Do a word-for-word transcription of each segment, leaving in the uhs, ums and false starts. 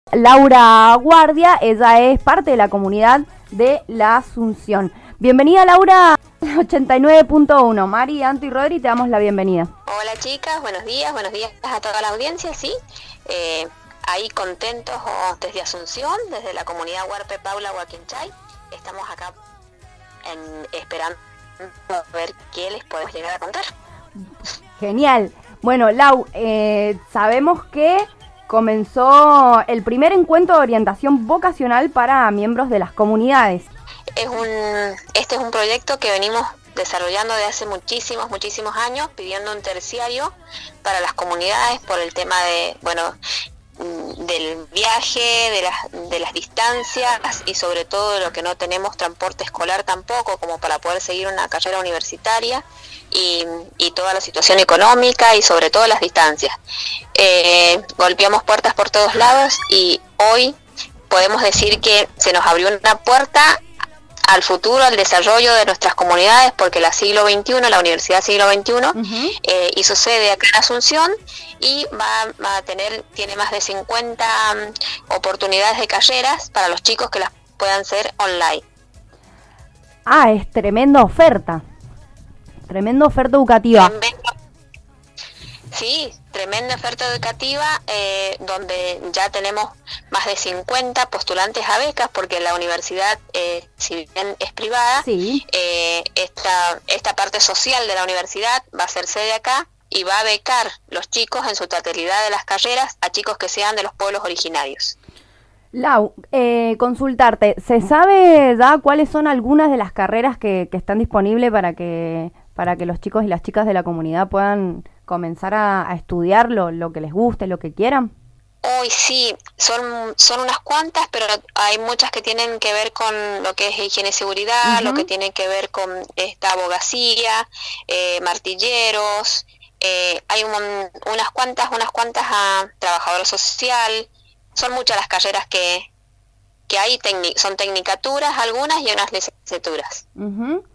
Laura Guardia, ella es parte de la comunidad de La Asunción. Bienvenida, Laura, ochenta y nueve punto uno. Mari, Anto y Rodri, te damos la bienvenida. Hola chicas, buenos días, buenos días a toda la audiencia, sí. Eh, ahí contentos oh, desde Asunción, desde la comunidad Huarpe Paula Huaquinchay. Estamos acá en, esperando a ver qué les podemos llegar a contar. Genial. Bueno, Lau, eh, sabemos que comenzó el primer encuentro de orientación vocacional para miembros de las comunidades. Es un, este es un proyecto que venimos desarrollando de hace muchísimos, muchísimos años, pidiendo un terciario para las comunidades por el tema de, bueno, del viaje, de las, de las distancias y sobre todo lo que no tenemos transporte escolar tampoco como para poder seguir una carrera universitaria y, y toda la situación económica y sobre todo las distancias. Eh, golpeamos puertas por todos lados y hoy podemos decir que se nos abrió una puerta al futuro, al desarrollo de nuestras comunidades, porque la siglo veintiuno, la Universidad Siglo veintiuno, uh-huh. eh, hizo sede acá en Asunción y va, va a tener, tiene más de cincuenta um, oportunidades de carreras para los chicos que las puedan hacer online. Ah, es tremenda oferta, tremenda oferta educativa. Tremendo. Sí, tremenda oferta educativa, eh, donde ya tenemos más de cincuenta postulantes a becas, porque la universidad, eh, si bien es privada, sí. eh, esta, esta parte social de la universidad va a ser sede acá y va a becar los chicos en su totalidad de las carreras a chicos que sean de los pueblos originarios. Lau, eh, consultarte, ¿se sabe ya cuáles son algunas de las carreras que, que están disponibles para que, para que los chicos y las chicas de la comunidad puedan comenzar a, a estudiar lo, lo que les guste, lo que quieran? Hoy sí, son, son unas cuantas, pero hay muchas que tienen que ver con lo que es higiene y seguridad, uh-huh. lo que tiene que ver con esta abogacía, eh, martilleros, eh, hay un, unas cuantas, unas cuantas a trabajador social, son muchas las carreras que, que hay, tecnic, son tecnicaturas algunas y unas licenciaturas. Uh-huh.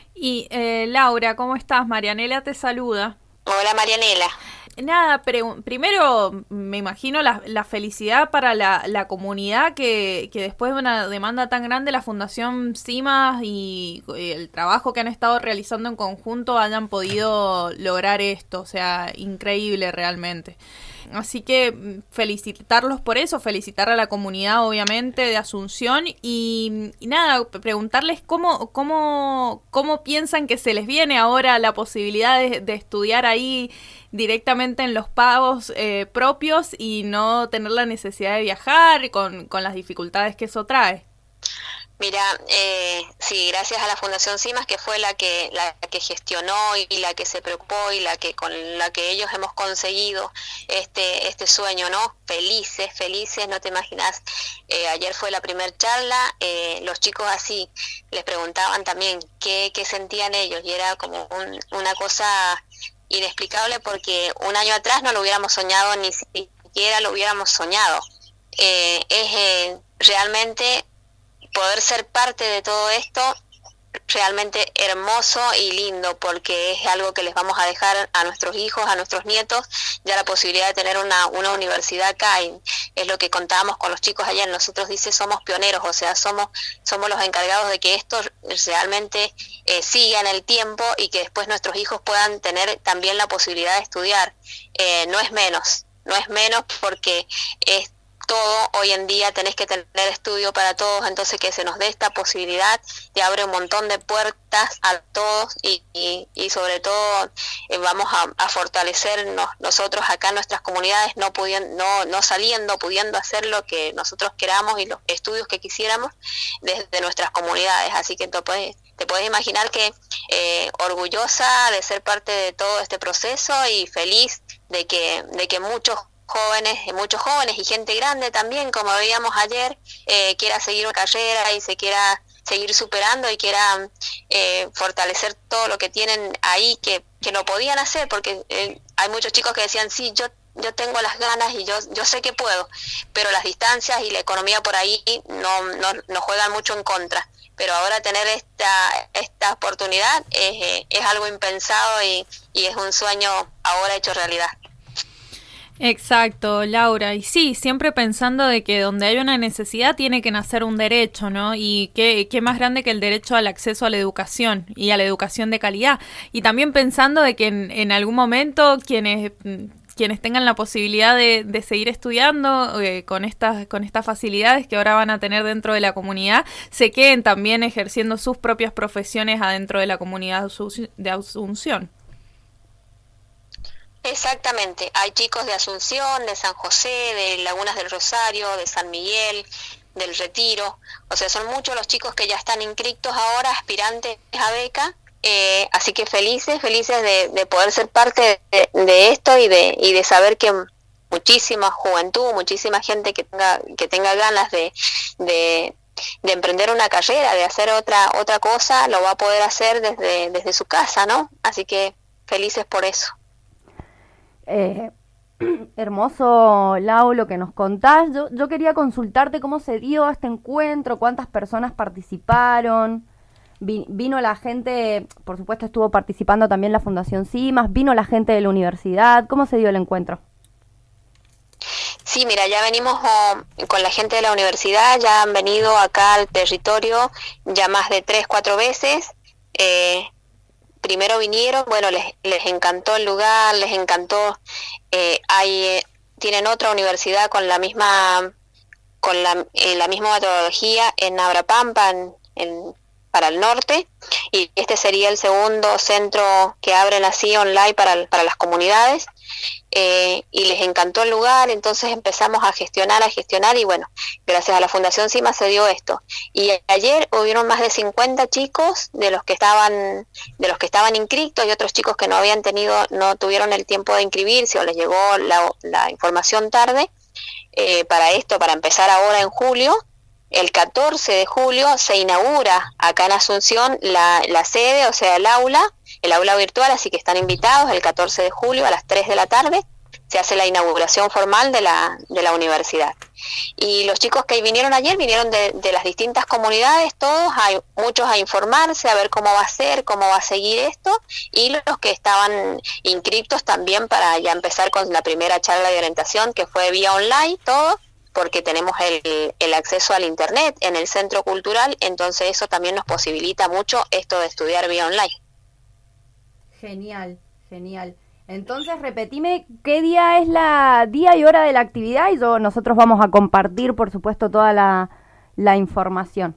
Y eh, Laura, ¿cómo estás? Marianela te saluda. Hola Marianela. Nada, pre- primero me imagino la, la felicidad para la, la comunidad que, que después de una demanda tan grande la Fundación CIMAS y el trabajo que han estado realizando en conjunto hayan podido lograr esto, o sea, increíble realmente. Así que felicitarlos por eso, felicitar a la comunidad obviamente de Asunción y, y nada, preguntarles cómo, cómo, cómo piensan que se les viene ahora la posibilidad de, de estudiar ahí directamente en los pagos eh, propios y no tener la necesidad de viajar con, con las dificultades que eso trae. Mira, eh, sí, gracias a la Fundación CIMAS, que fue la que la que gestionó y la que se preocupó y la que con la que ellos hemos conseguido este este sueño, ¿no? Felices, felices, no te imaginas. Eh, ayer fue la primer charla, eh, los chicos así les preguntaban también qué, qué sentían ellos y era como un, una cosa inexplicable porque un año atrás no lo hubiéramos soñado, ni siquiera lo hubiéramos soñado. Eh, es eh, realmente poder ser parte de todo esto realmente hermoso y lindo porque es algo que les vamos a dejar a nuestros hijos, a nuestros nietos, ya la posibilidad de tener una, una universidad acá y es lo que contábamos con los chicos ayer, nosotros dice somos pioneros, o sea, somos somos los encargados de que esto realmente eh, siga en el tiempo y que después nuestros hijos puedan tener también la posibilidad de estudiar, eh, no es menos, no es menos porque es todo, hoy en día tenés que tener estudio para todos, entonces que se nos dé esta posibilidad te abre un montón de puertas a todos y, y, y sobre todo eh, vamos a, a fortalecernos nosotros acá en nuestras comunidades, no, pudiendo, no, no saliendo, pudiendo hacer lo que nosotros queramos y los estudios que quisiéramos desde nuestras comunidades, así que te puedes, te puedes imaginar que eh, orgullosa de ser parte de todo este proceso y feliz de que, de que muchos jóvenes, muchos jóvenes y gente grande también, como veíamos ayer, eh, quiera seguir una carrera y se quiera seguir superando y quiera eh, fortalecer todo lo que tienen ahí que, que no podían hacer, porque eh, hay muchos chicos que decían, sí, yo yo tengo las ganas y yo yo sé que puedo, pero las distancias y la economía por ahí no, no, no juegan mucho en contra. Pero ahora tener esta esta oportunidad es, es algo impensado y, y es un sueño ahora hecho realidad. Exacto, Laura. Y sí, siempre pensando de que donde hay una necesidad tiene que nacer un derecho, ¿no? Y qué, qué más grande que el derecho al acceso a la educación y a la educación de calidad. Y también pensando de que en, en algún momento quienes... quienes tengan la posibilidad de, de seguir estudiando eh, con estas con estas facilidades que ahora van a tener dentro de la comunidad, se queden también ejerciendo sus propias profesiones adentro de la comunidad de Asunción. Exactamente, hay chicos de Asunción, de San José, de Lagunas del Rosario, de San Miguel, del Retiro, o sea, son muchos los chicos que ya están inscritos ahora, aspirantes a beca. Eh, así que felices, felices de, de poder ser parte de, de esto y de y de saber que muchísima juventud, muchísima gente que tenga que tenga ganas de, de, de emprender una carrera, de hacer otra otra cosa, lo va a poder hacer desde desde su casa, ¿no? Así que felices por eso. Eh, hermoso, Lau, lo que nos contás. Yo, yo quería consultarte cómo se dio este encuentro, cuántas personas participaron. Vino la gente, por supuesto estuvo participando también la Fundación CIMAS, vino la gente de la universidad. ¿Cómo se dio el encuentro? Sí, mira, ya venimos oh, con la gente de la universidad, ya han venido acá al territorio ya más de tres, cuatro veces. Eh, primero vinieron, bueno, les, les encantó el lugar, les encantó, eh, hay, eh, tienen otra universidad con la misma, con la, eh, la misma metodología en Abrapampa, en, en para el norte, y este sería el segundo centro que abren así online para, para las comunidades, eh, y les encantó el lugar, entonces empezamos a gestionar, a gestionar, y bueno, gracias a la Fundación CIMAS se dio esto. Y ayer hubieron más de cincuenta chicos de los que estaban, de los que estaban inscritos, y otros chicos que no habían tenido, no tuvieron el tiempo de inscribirse, o les llegó la, la información tarde, eh, para esto, para empezar ahora en julio. El catorce de julio se inaugura acá en Asunción la, la sede, o sea, el aula, el aula virtual, así que están invitados el catorce de julio a las tres de la tarde, se hace la inauguración formal de la, de la universidad. Y los chicos que vinieron ayer vinieron de, de las distintas comunidades, todos, hay muchos a informarse, a ver cómo va a ser, cómo va a seguir esto, y los que estaban inscritos también para ya empezar con la primera charla de orientación, que fue vía online, todo, porque tenemos el, el acceso al internet en el centro cultural, entonces eso también nos posibilita mucho esto de estudiar vía online. Genial, genial. Entonces repetime qué día es la día y hora de la actividad y yo, nosotros vamos a compartir, por supuesto, toda la, la información.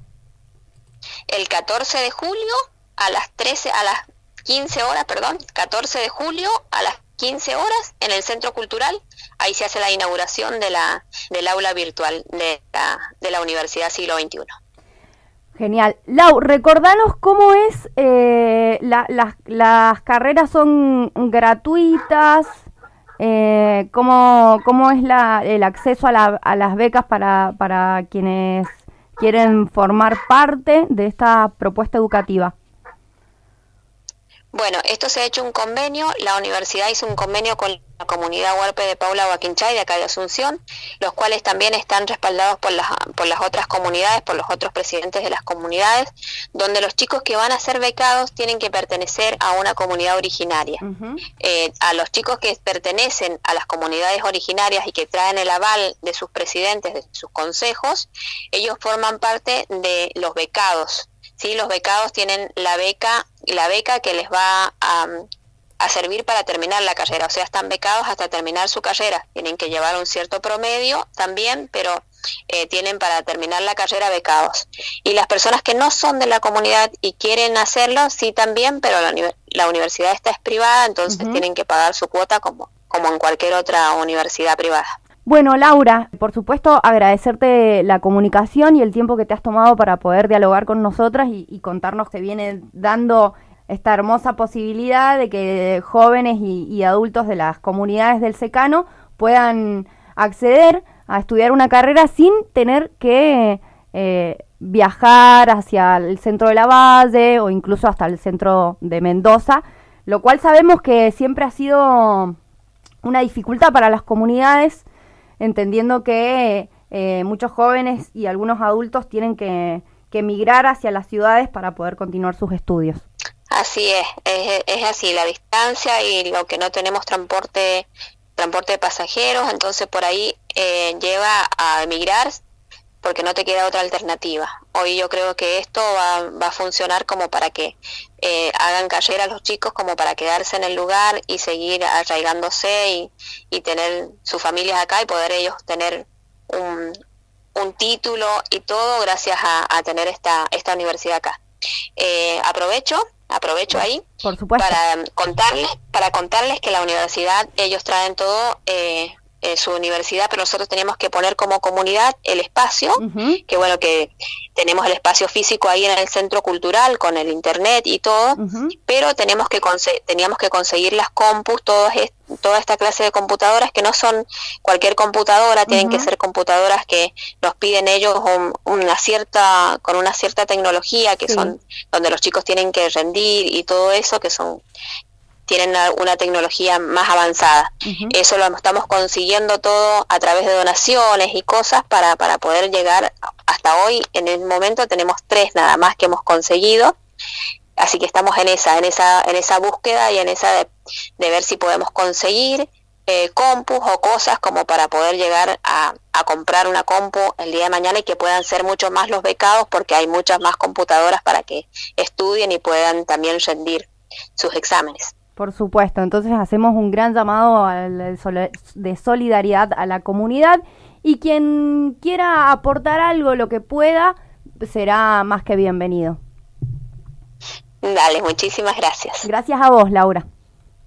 El catorce de julio a las trece, a las quince horas, perdón, catorce de julio a las quince horas en el Centro Cultural, ahí se hace la inauguración de la del aula virtual de la, de la Universidad Siglo veintiuno. Genial. Lau, recordanos cómo es, eh, la, las, las carreras son gratuitas, eh, cómo, cómo es la, el acceso a, la, a las becas para, para quienes quieren formar parte de esta propuesta educativa. Bueno, esto se ha hecho un convenio, la universidad hizo un convenio con la comunidad huarpe de Paula Huaquinchay de acá de Asunción, los cuales también están respaldados por las, por las otras comunidades, por los otros presidentes de las comunidades, donde los chicos que van a ser becados tienen que pertenecer a una comunidad originaria. Uh-huh. Eh, a los chicos que pertenecen a las comunidades originarias y que traen el aval de sus presidentes, de sus consejos, ellos forman parte de los becados. Sí, los becados tienen la beca, la beca que les va a, a servir para terminar la carrera, o sea, están becados hasta terminar su carrera, tienen que llevar un cierto promedio también, pero eh, tienen para terminar la carrera becados. Y las personas que no son de la comunidad y quieren hacerlo, sí también, pero la, la universidad esta es privada, entonces uh-huh. tienen que pagar su cuota como, como en cualquier otra universidad privada. Bueno, Laura, por supuesto agradecerte la comunicación y el tiempo que te has tomado para poder dialogar con nosotras y, y contarnos que viene dando esta hermosa posibilidad de que jóvenes y, y adultos de las comunidades del secano puedan acceder a estudiar una carrera sin tener que eh, viajar hacia el centro de la Valle o incluso hasta el centro de Mendoza, lo cual sabemos que siempre ha sido una dificultad para las comunidades, entendiendo que eh, muchos jóvenes y algunos adultos tienen que, que emigrar hacia las ciudades para poder continuar sus estudios. Así es, es, es así, la distancia y lo que no tenemos transporte transporte de pasajeros, entonces por ahí eh, lleva a emigrar porque no te queda otra alternativa. Hoy yo creo que esto va, va a funcionar como para que eh, hagan carrera los chicos, como para quedarse en el lugar y seguir arraigándose y, y tener sus familias acá y poder ellos tener un, un título y todo gracias a, a tener esta, esta universidad acá. Eh, aprovecho, aprovecho ahí Por supuesto. para contarles, para contarles que la universidad, ellos traen todo eh, eh, su universidad, pero nosotros teníamos que poner como comunidad el espacio, uh-huh. que bueno, que tenemos el espacio físico ahí en el centro cultural con el internet y todo, uh-huh. pero tenemos que conse- teníamos que conseguir las compus, todas est- toda esta clase de computadoras que no son cualquier computadora, tienen uh-huh. que ser computadoras que nos piden ellos un, una cierta, con una cierta tecnología, que sí. son donde los chicos tienen que rendir y todo eso, que son tienen una, una tecnología más avanzada. Uh-huh. Eso lo estamos consiguiendo todo a través de donaciones y cosas para, para poder llegar hasta hoy. En el momento tenemos tres nada más que hemos conseguido, así que estamos en esa, en esa, en esa búsqueda y en esa de, de ver si podemos conseguir eh, compus o cosas como para poder llegar a, a comprar una compu el día de mañana y que puedan ser mucho más los becados, porque hay muchas más computadoras para que estudien y puedan también rendir sus exámenes. Por supuesto, entonces hacemos un gran llamado de solidaridad a la comunidad y quien quiera aportar algo, lo que pueda, será más que bienvenido. Dale, muchísimas gracias. Gracias a vos, Laura.